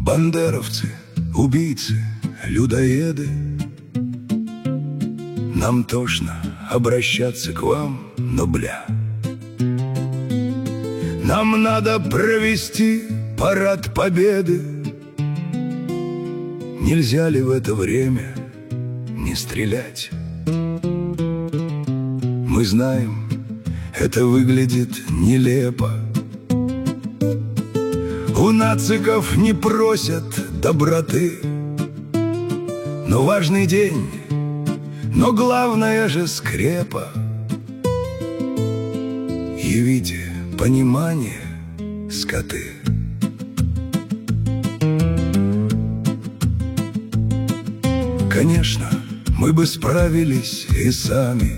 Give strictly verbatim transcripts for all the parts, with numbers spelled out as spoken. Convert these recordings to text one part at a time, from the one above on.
Бандеровцы, убийцы, людоеды, нам тошно обращаться к вам, но бля, нам надо провести парад победы. Нельзя ли в это время не стрелять? Мы знаем, это выглядит нелепо. У нациков не просят доброты. Но важный день, но главное же скрепа. Явите понимание, скоты. Конечно, мы бы справились и сами.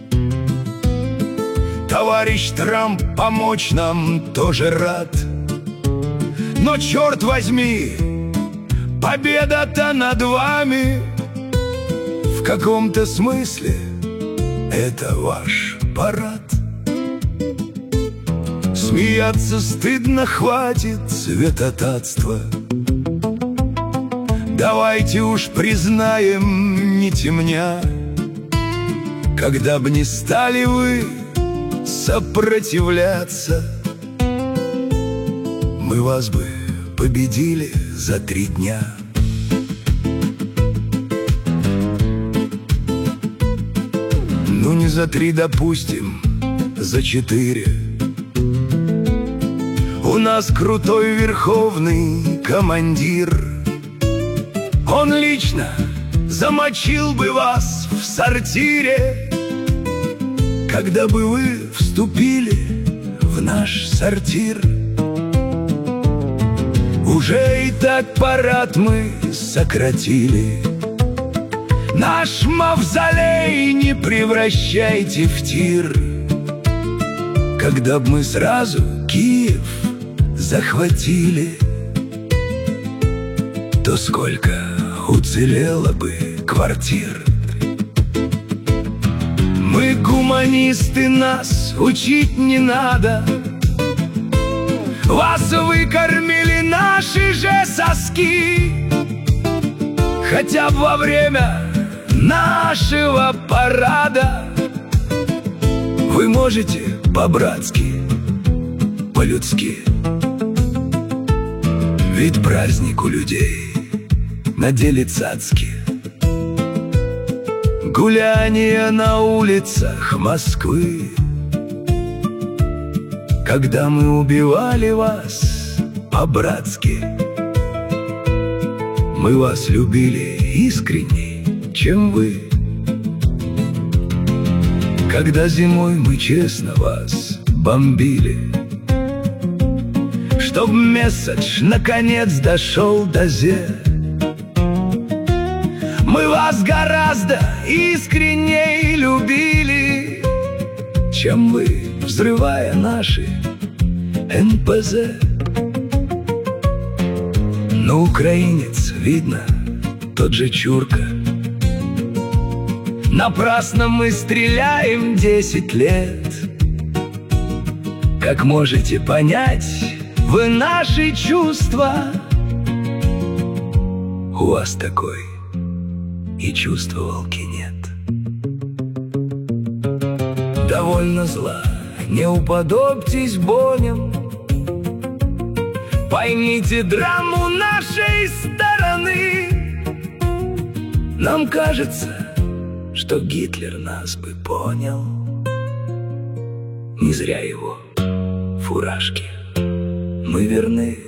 Товарищ Трамп помочь нам тоже рад. Но, черт возьми, победа-то над вами. В каком-то смысле это ваш парад. Смеяться стыдно, хватит святотатства. Давайте уж признаем, не темня, когда б не стали вы сопротивляться, мы вас бы победили за три дня. Ну не за три, допустим, за четыре. У нас крутой верховный командир. Он лично замочил бы вас в сортире, когда бы вы вступили в наш сортир. Уже и так парад мы сократили. Наш мавзолей не превращайте в тир. Когда б мы сразу Киев захватили, то сколько уцелело бы квартир. Мы гуманисты, нас учить не надо. Вас выкормили наши же соски. Хотя бы во время нашего парада вы можете по-братски, по-людски. Ведь праздник у людей на деле цацки. Гуляние на улицах Москвы. Когда мы убивали вас по-братски, мы вас любили искренней, чем вы. Когда зимой мы честно вас бомбили, чтоб месседж наконец дошел до зе, мы вас гораздо искренней любили, чем вы, взрывая наши эн пэ зэ. Но украинец, видно, тот же чурка. Напрасно мы стреляем десять лет. Как можете понять вы наши чувства, у вас такой и чувствовалки нет. Довольно зла, не уподобьтесь боням. Поймите драму нашей стороны. Нам кажется, что Гитлер нас бы понял. Не зря его фуражки мы верны.